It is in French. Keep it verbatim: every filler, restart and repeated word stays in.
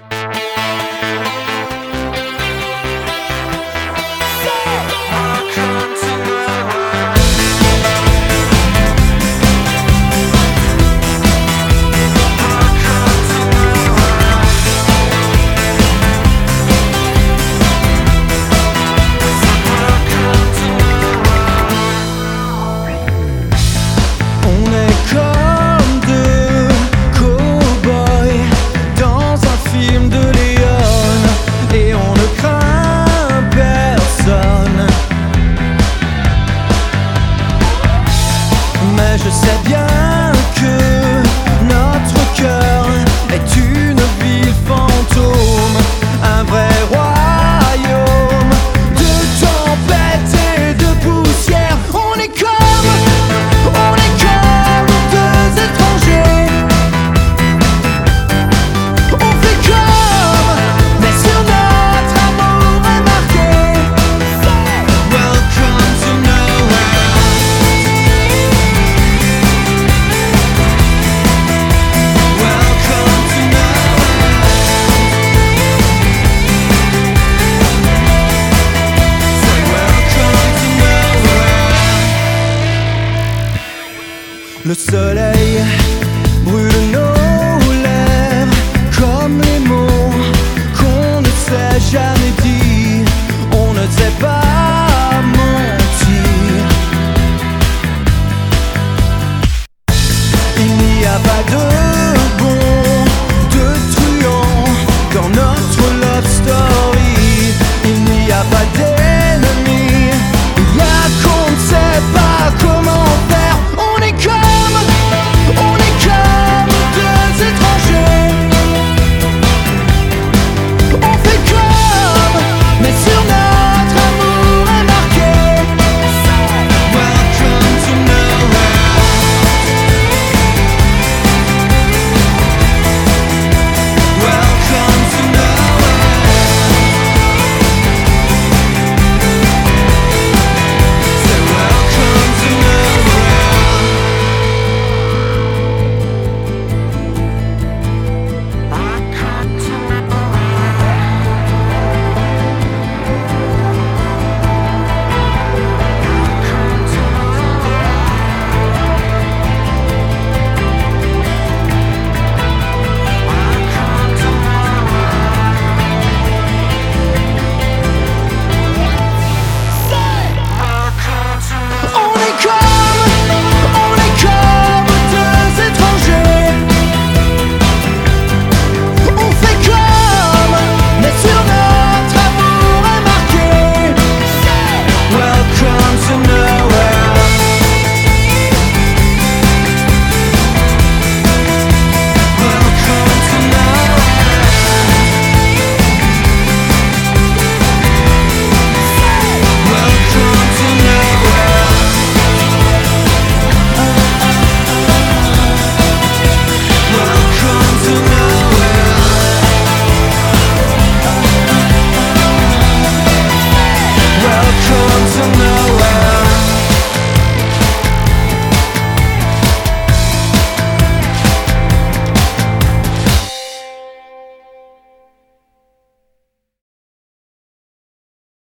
Je sais bien que notre cœur est une ville fantôme, un vrai royaume de tempêtes et de poussière. On est comme, on est comme deux étrangers. On fait comme, mais sur notre amour est marqué Welcome to nowhere. Le soleil